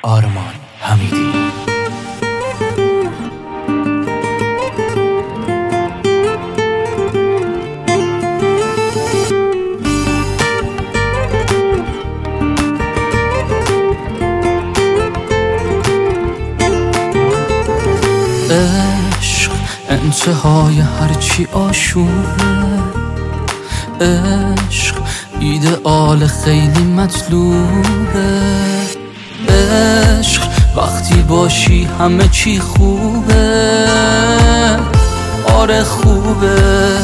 آرمان حمیدی. عشق انتهای هرچی آشوبه، عشق ایدئال خیلی مطلوبه، عشق وقتی باشی همه چی خوبه، آره خوبه.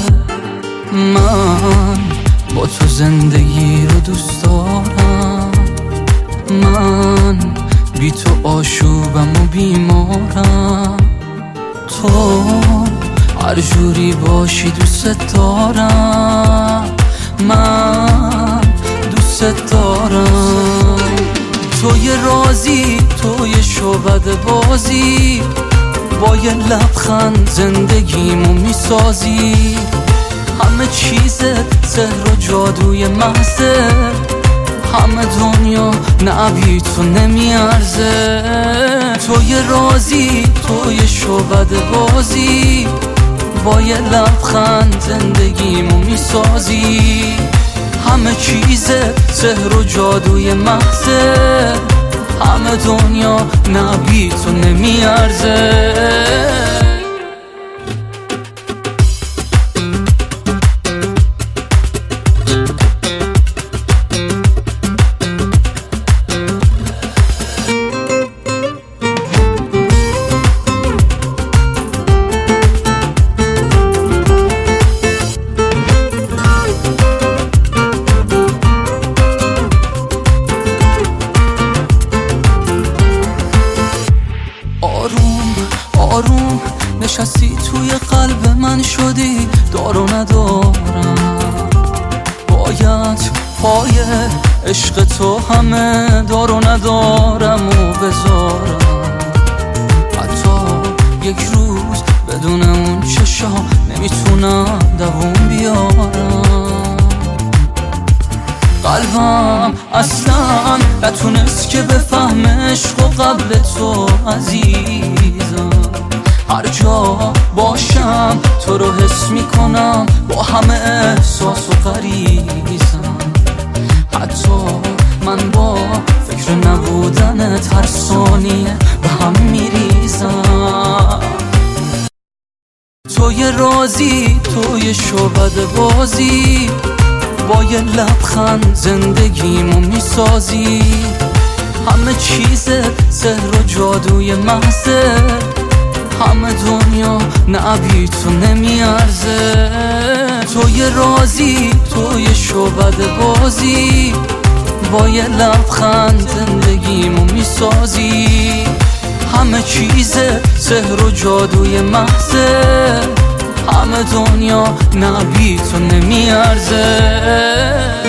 من با تو زندگی رو دوست دارم، من بی تو آشوبم و بیمارم، تو هر جوری باشی دوست دارم، من دوست دارم. تو یه رازی، تو یه شعبده بازی، با یه لبخند زندگیمو میسازی، همه چیزت سحر و جادوی محضه، همه دنیا نه بی تو نمیارزه. تو یه رازی، تو یه شعبده بازی، با یه لبخند زندگیمو میسازی، همه چیزه سحر و جادوی محضه، همه دنیا نه بی تو نمیارزه. آروم نشستی توی قلب من، شدی دار و ندارم، باید پای عشق تو همه دار و ندارم و بذارم، حتی یک روز بدون اون چشا نمیتونم دووم بیارم. قلبم اصلا نتونست که بفهم عشق و قبل تو عزیزم، هر جا باشم تو رو حس میکنم، با همه احساس و غریزم، حتی من با فکر نبودنت هر ثانیه به هم میریزم. تو یه رازی، تو یه شعبده بازی، با یه لبخند زندگیمو میسازی، همه چیزت سحر و جادوی محضه، همه دنیا نه بی تو نمیارزه. تو یه رازی، تو یه شعبده بازی، با یه لبخند زندگیمو میسازی، همه چیزت سحر و جادوی محضه، همه دنیا نه بی تو نمیارزه.